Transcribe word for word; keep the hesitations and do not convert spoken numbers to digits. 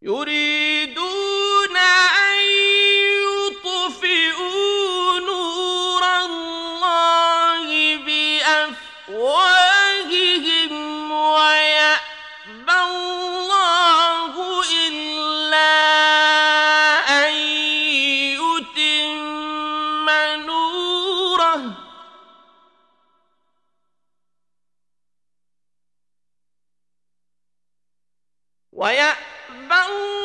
يريدون أن يطفئوا نور الله بأفواههم ويأبى الله إلا أن يتم نوره ويأبى